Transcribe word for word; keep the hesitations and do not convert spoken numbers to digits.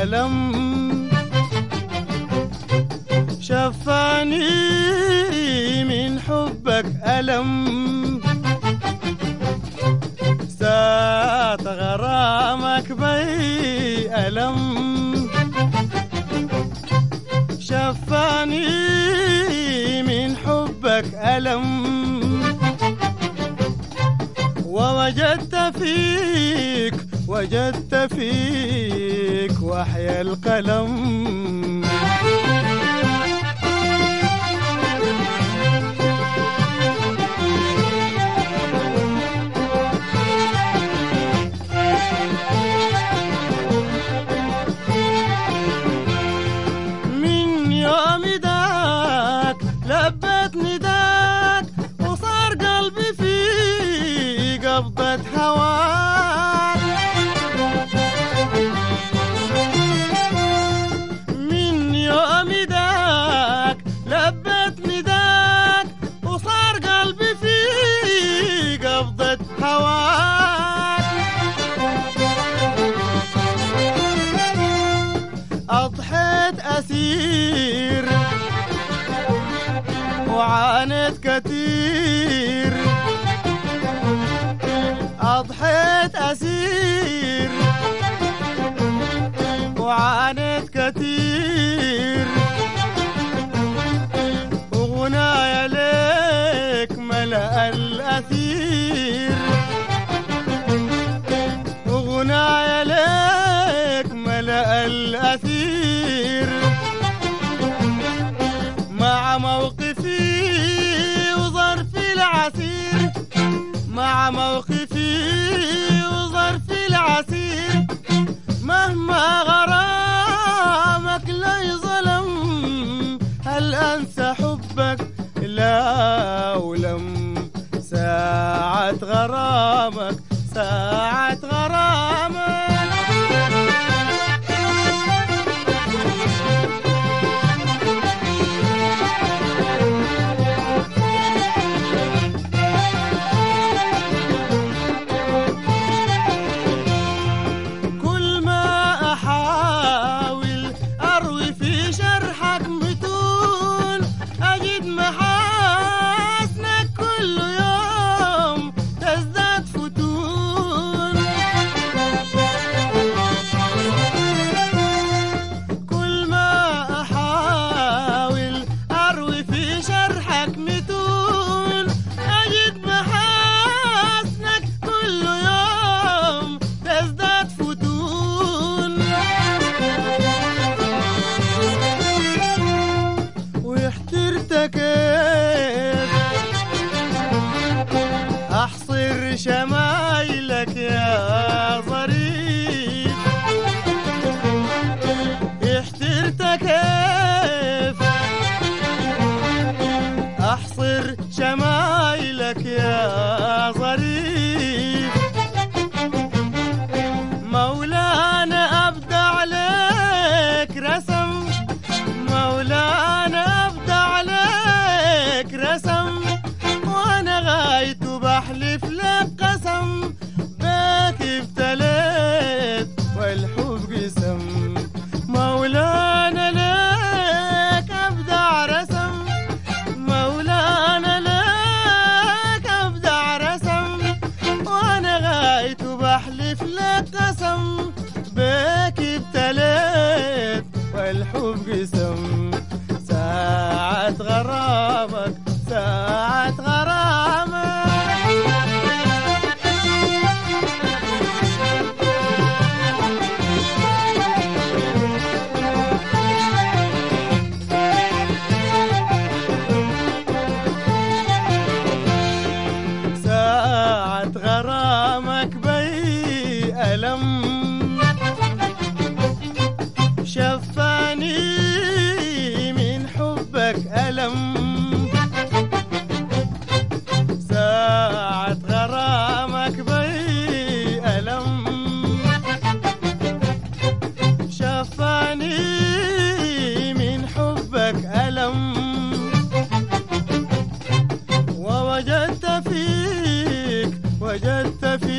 ألم، شفاني من حبك ألم، سات غرامك بي ألم، شفاني من حبك ألم، ووجدت فيك وجدت فيك وحي القلم. من يوم داك لبت نداك وصار قلبي في قبضة هواك، من يوم داك لبت نداك وصار قلبي في قبضة هواك، أضحيت أسير وعانيت كتير، أضحيت أسير وعانيت كتير، وغنايا ليك ملأ الأثير، وغنايا ليك ملأ الأثير، مع موقفي وظرفي العسير، مع موقفي وظرفي العسير، مهما غرامك لي ظلم، هل أنسى حبك لا ولم، ساعة غرامك ساعة غرامك. أحصر شمايلك يا ظريف، احترت كيف، أحصر شمايلك يا ظريف، مولانا أبدع لك رسم، مولانا أبدع لك رسم، وأنا غايت بحلف لك قسم، بك ابتليت والحب قسم، مولانا لك أبدع رسم، مولانا لك أبدع رسم، وأنا غايت بحلف لك قسم، بك ابتليت والحب قسم، ساعة غرامك ساعة غرامك. ساعة غرامك بي ألم، شفاني من حبك ألم، ساعة غرامك بي ألم، شفاني من حبك ألم، ووجدت فيك وجدت فيك